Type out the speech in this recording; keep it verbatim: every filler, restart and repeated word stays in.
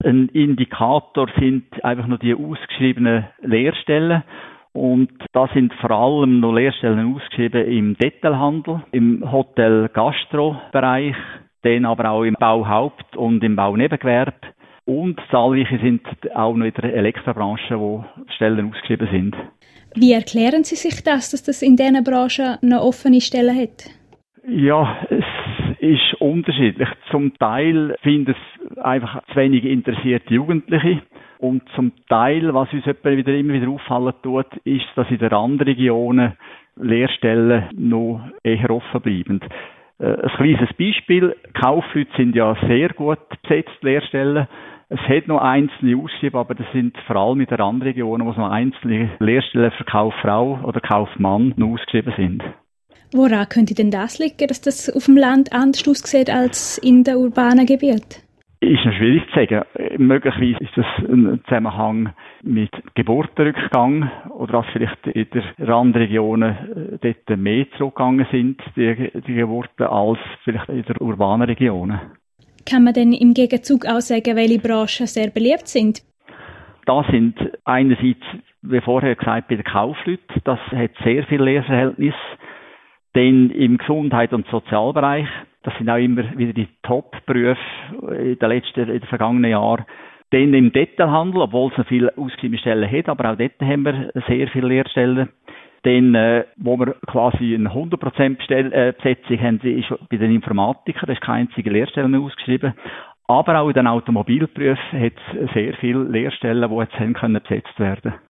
Ein Indikator sind einfach nur die ausgeschriebenen Lehrstellen. Und da sind vor allem noch Lehrstellen ausgeschrieben im Detailhandel, im Hotel-Gastro-Bereich, dann aber auch im Bauhaupt- und im Baunebengewerbe. Und zahlreiche sind auch noch in der Elektrobranche, wo Stellen ausgeschrieben sind. Wie erklären Sie sich das, dass das in diesen Branchen noch offene Stellen hat? Ja, es ist unterschiedlich. Zum Teil finden es einfach zu wenig interessierte Jugendliche. Und zum Teil, was uns wieder immer wieder auffallen tut, ist, dass in den Randregionen Lehrstellen noch eher offen bleiben. Ein kleines Beispiel. Kaufleute sind ja sehr gut besetzt, Lehrstellen. Es hat noch einzelne Ausschreibungen, aber das sind vor allem in den Randregionen, wo es noch einzelne Lehrstellen für Kauffrau oder Kaufmann noch ausgeschrieben sind. Woran könnte denn das liegen, dass das auf dem Land anders aussieht als in den urbanen Gebieten? Ist noch schwierig zu sagen. Möglicherweise ist das ein Zusammenhang mit Geburtenrückgang oder dass vielleicht in den Randregionen dort mehr zurückgegangen sind, die, die Geburten, als vielleicht in den urbanen Regionen. Kann man denn im Gegenzug auch sagen, welche Branchen sehr beliebt sind? Da sind einerseits, wie vorher gesagt, bei den Kaufleuten, das hat sehr viel Lehrverhältnis. Dann im Gesundheit- und Sozialbereich, das sind auch immer wieder die Top-Berufe in den letzten, in den vergangenen Jahren. Dann im Detailhandel, obwohl es noch viele ausgeschriebene Stellen hat, aber auch dort haben wir sehr viele Lehrstellen. Dann, äh, wo wir quasi eine hundert Prozent Besetzung haben, ist bei den Informatikern, da ist keine einzige Lehrstelle mehr ausgeschrieben. Aber auch in den Automobilberufen hat es sehr viele Lehrstellen, die jetzt haben können besetzt werden.